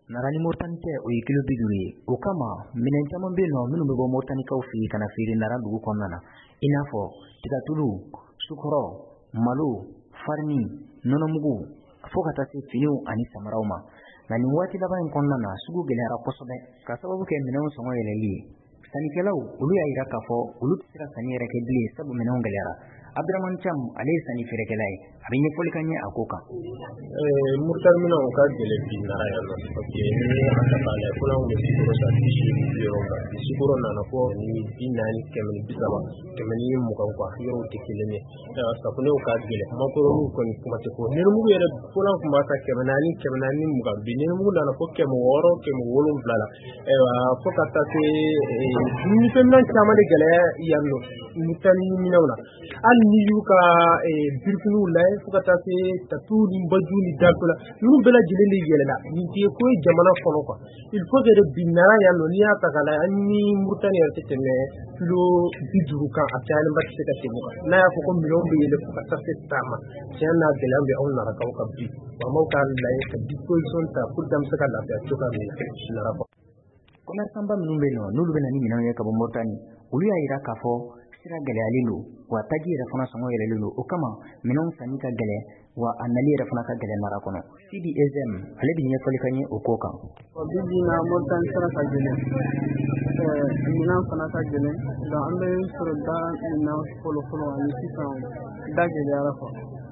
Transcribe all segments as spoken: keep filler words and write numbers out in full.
Narani Moritani tɛ o ye kilo bi duuru ye o kama minɛn caman bɛ yen nɔ minnu bɛ bɔ Moritanikaw fɛ yen ka na feere Nara dugu kɔnɔna na i n'a fɔ tigatulu sukɔrɔ malo farini nɔnɔmugu fo ka taa se finiw ani samaraw ma nka nin waati laban in kɔnɔna na sugu gɛlɛyara kosɛbɛ ka sababu kɛ minɛnw sɔngɔ yɛlɛli ye sannikɛlaw olu y'a jira k'a fɔ olu tɛ se ka sanni yɛrɛ kɛ bilen sabu minɛnw gɛlɛyara Abdramane Cham ale ye sanni feerekɛla ye a bɛ ɲɛfɔli ka ɲɛ a ko kan. Moritani minɛnw ka gɛlɛn bi Nara yan nɔ parce que ni a ta k'a lajɛ fɔlɔ an kun bɛ sukoro san bi seegin bi wɔɔrɔ kan sukoro nana fɔ ni bi naani kɛmɛ ni bi saba kɛmɛ ni mugan quoi yɔrɔw tɛ kelen ye safunɛw ka gɛlɛn makɔrɔniw kɔni kuma tɛ fɔ nɛnɛmugu yɛrɛ fɔlɔ an kun b'a ta kɛmɛ naani kɛmɛ naani ni mugan bi nɛnɛmugu nana fɔ kɛmɛ wɔɔrɔ kɛmɛ wolonwula la fo ka taa se dumunifɛnminɛn caman de gɛlɛya yan nɔ Moritani minɛnw na hali ni y'u ka birifiniw lajɛ fo ka taa se tatu ni baju ni dakola ninnu bɛɛ lajɛlen de yɛlɛla nin tɛ ko ye jamana kɔnɔ quoi il faut que bi Nara yan nɔ n'i y'a ta k'a lajɛ an ni Moritani yɛrɛ tɛ tɛmɛ kilo bi duuru kan a cayalenba tɛ se ka tɛmɛ n'a y'a fɔ ko minɛnw bɛ yɛlɛ fo ka taa se tan ma tiɲɛ n'a gɛlɛya bɛ anw Narakaw kan bi faamaw k'a lajɛ ka disposition ta pour que an bɛ se ka lafiya cogoya min na Nara kɔnɔ. Commerçant ba minnu bɛ yen nɔ n'olu bɛ na ni minɛnw ye ka bɔ Moritani olu y'a jira k'a fɔ sira gɛlɛyalen don wa taji yɛrɛ fana sɔngɔ yɛlɛlen don o kama minɛnw sanni ka gɛlɛn wa a nali yɛrɛ fana ka gɛlɛn Nara kɔnɔ Sidi Ezem ale bɛ ɲɛfɔli ka ɲɛ o ko kan. bi bi in na Moritani sira ka gɛlɛn minɛn fana ka gɛlɛn donc an bɛ sɔrɔ da minɛn fɔlɔ fɔlɔ ani sisan da gɛlɛyara quoi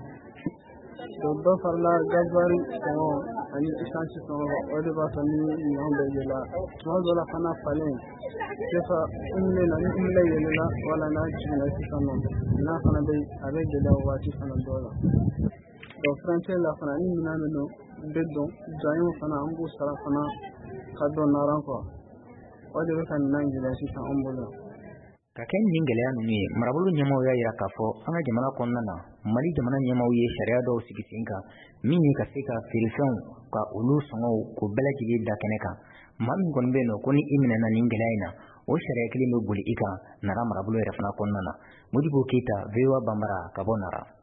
donc dɔ farala gasoil sɔngɔ ani essence sɔngɔ o de b'a to ni minɛnw bɛ yɛlɛ tuma dɔ la fana falen des fois n bɛna ni n bɛ yɛlɛla wala n'a jiginna sisan nɔ minɛn fana bɛ a bɛ gɛlɛya o waati fana dɔw la donc frontière la fana ni minɛn bɛ dɔn bɛ dɔn janyew fana an b'u sara fana ka dɔn Nara quoi o de bɛ ka minɛn gɛlɛya sisan an bolo. Ka kɛ nin gɛlɛya ninnu ye marabolo ɲɛmaaw y'a jira k'a fɔ an ka jamana kɔnɔna na Mali jamana ɲɛmaaw ye sariya dɔw sigi sen kan min ye ka se ka feerefɛnw ka olu sɔngɔw k'o bɛɛ lajɛlen da kɛnɛ kan maa min kɔni bɛ yen nɔ ko ni i minɛna nin gɛlɛya in na o sariya kelen bɛ boli i kan Nara marabolo yɛrɛ fana kɔnɔna na Modibo Keyita V O A Banbara ka bɔ Nara.